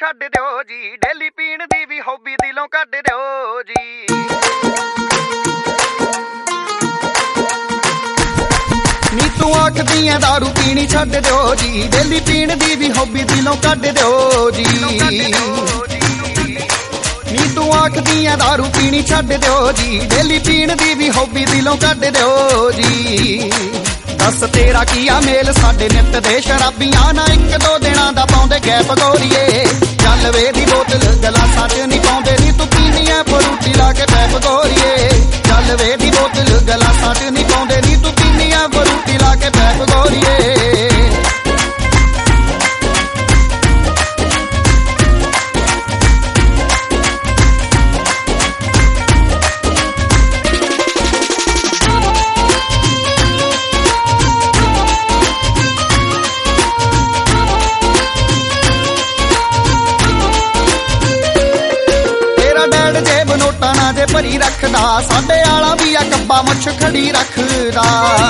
ਛੱਡ ਦਿਓ ਜੀ, ਡੇਲੀ ਪੀਣ ਦੀ ਵੀ ਹੌਬੀ ਦਿਲੋਂ ਕੱਢ ਦਿਓ ਜੀ। ਨੀ ਤੂੰ ਆਖਦੀ ਐ ਦਾਰੂ ਪੀਣੀ ਛੱਡ ਦਿਓ ਜੀ, ਡੇਲੀ ਪੀਣ ਦੀ ਵੀ ਹੌਬੀ ਦਿਲੋਂ ਕੱਢ ਦਿਓ ਜੀ। ਨੀ ਤੂੰ ਆਖਦੀ ਐ ਦਾਰੂ ਪੀਣੀ ਛੱਡ ਦਿਓ ਜੀ, ਡੇਲੀ ਪੀਣ ਦੀ ਵੀ ਹੌਬੀ ਦਿਲੋਂ ਕੱਢ ਦਿਓ ਜੀ। ਦੱਸ ਤੇਰਾ ਕੀ ਆ ਮੇਲ ਸਾਡੇ ਨਿੱਤ ਦੇ ਸ਼ਰਾਬੀਆਂ ਨਾਲ, ਇੱਕ ਦੋ ਦਿਨਾਂ ਦਾ ਪਾਉਂਦੇ ਗੈਪ ਗੋਰੀਏ। ਚੱਲ ਵੇ ਦੀ ਬੋਤਲ ਗਲਾਸਾਂ 'ਚ ਨਹੀਂ ਪਾਉਂਦੇ, ਨੀ ਤੂੰ ਪੀਣੀ ਐ ਫਰੂਟੀ ਲਾ ਕੇ ਪੈਪ ਗੋਰੀਏ। ਚੱਲ ਵੇ ਦੀ ਬੋਤਲ ਗਲਾਸਾਂ 'ਚ ਨਹੀਂ ਪਾਉਂਦੇ, ਨੀ ਤੂੰ ਪੀਣੀ ਐ ਫਰੂਟੀ ਲਾ ਕੇ ਪੈਪ ਗੋਰੀਏ। ਨੋਟਾਂ ਨਾ ਜੇ ਭਰੀ ਰੱਖਦਾ, ਸਾਡੇ ਆਲਾ ਵੀ ਆ ਕੱਬਾ ਮੁੱਛ ਖੜੀ ਰੱਖਦਾ।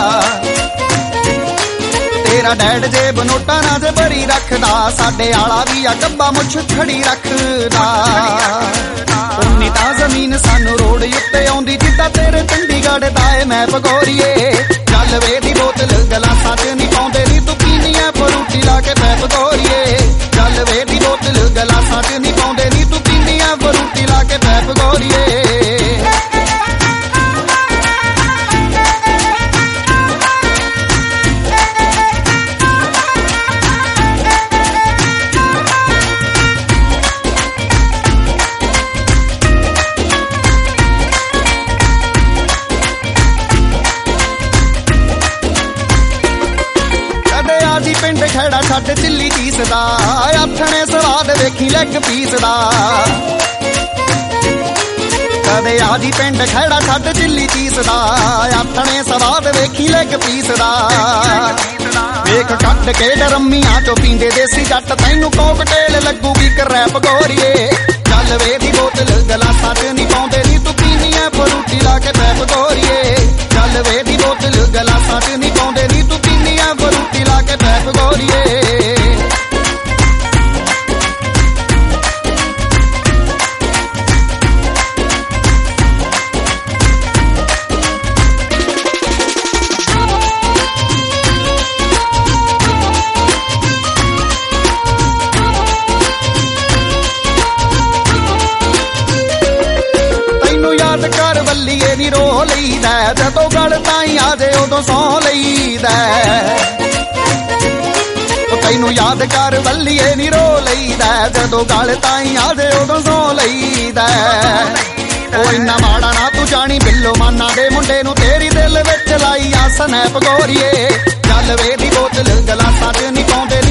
ਤੇਰਾ ਡੈਡ ਜੇਬ ਨੋਟਾਂ ਨਾ ਜੇ ਭਰੀ ਰੱਖਦਾ, ਸਾਡੇ ਆਲਾ ਵੀ ਆ ਕੱਬਾ ਮੁੱਛ ਖੜੀ ਰੱਖਦਾ। ਉਨੀ ਤਾਂ ਜ਼ਮੀਨ ਸਾਨੂੰ ਰੋਡ ਉੱਤੇ ਆਉਂਦੀ, ਜਿੱਦਾਂ ਤੇਰੇ ਚੰਡੀਗੜ੍ਹ ਦਾ ਏ ਮੈਪ ਗੋਰੀਏ। ਚੱਲ ਵੇ ਦੀ ਬੋਤਲ ਗਲਾਸਾਂ 'ਚ ਨਹੀਂ ਪਾਉਂਦੇ, ਨੀ ਤੂੰ ਪੀਣੀ ਐ ਫਰੂਟੀ ਲਾ ਕੇ ਪੈਪ ਗੋਰੀਏ। ਚੱਲ ਵੇ ਦੀ ਬੋਤਲ ਗਲਾਸਾਂ 'ਚ ਨਹੀਂ ਪਾਉਂਦੇ, ਨੀ ਤੂੰ ਪੀਣੀ ਐ ਫਰੂਟੀ ਲਾ ਕੇ ਪੈਪ ਗੋਰੀਏ। ਪਿੰਡ ਖੜਾ ਛੱਡ ਚਿੱਲੀ ਚੀਸਦਾ, ਆਥਣੇ ਸਵਾਦ ਵੇਖੀ ਲੈਗ ਪੀਸਦਾ। ਕਦੇ ਆਜੀ ਪਿੰਡ ਖੜਾ ਛੱਡ ਚਿੱਲੀ ਚੀਸਦਾ, ਆਥਣੇ ਸਵਾਦ ਵੇਖੀ ਲੈਗ ਪੀਸਦਾ। ਵੇਖ ਕੱਢ ਕੇ ਡਰਮੀਆਂ ਚੋਂ ਪੀਂਦੇ ਦੇਸੀ ਜੱਟ, ਤੈਨੂੰ ਕੋਕਟੇਲ ਲੱਗੂਗੀ ਕਰੈਪ ਗੋਰੀਏ। ਚੱਲ ਵੇ ਦੀ ਬੋਤਲ ਗਲਾਸਾਂ 'ਚ ਨਹੀਂ ਪਾਉਂਦੇ, ਨੀ ਤੂੰ ਪੀਣੀ ਐ ਫਰੂਟੀ ਲਾ ਕੇ ਪੈਪ ਗੋਰੀਏ। ਚੱਲ ਵੇ ਦੀ ਬੋਤਲ ਗਲਾਸਾਂ 'ਚ ਨਹੀਂ ਪਾਉਂਦੇ, ਨੀ ਤੂੰ ਪੀਣੀ ਐ ਫਰੂਟੀ ਲਾ ਕੇ ਪੈਪ ਗੋਰੀਏ। ਯਾਦ ਕਰ ਵੱਲੀਏ ਨੀ ਰੋ ਲਈਦਾ, ਜਦੋਂ ਗਲ ਤਾਈ ਆ ਜੇ ਉਦੋਂ ਸੌ ਲਈਦਾ। ਤੈਨੂੰ ਯਾਦ ਕਰ ਵੱਲੀਏ ਨੀ ਰੋ ਲਈਦਾ, ਜਦੋਂ ਗਲ ਤਾਈ ਆ ਜੇ ਉਦੋਂ ਸੌ ਲਈਦਾ। ਉਹ ਇੰਨਾ ਮਾੜਾ ਨਾ ਤੂੰ ਜਾਣੀ, ਬਿੱਲੋ ਮਾਨਾ ਦੇ ਮੁੰਡੇ ਨੂੰ ਤੇਰੀ ਦਿਲ ਵਿੱਚ ਲਾਈ ਆ ਸਨੈਪ ਗੋਰੀਏ। ਚੱਲ ਵੇ ਦੀ ਬੋਤਲ ਗਲਾਸਾਂ 'ਚ ਨਹੀਂ ਪਾਉਂਦੇ,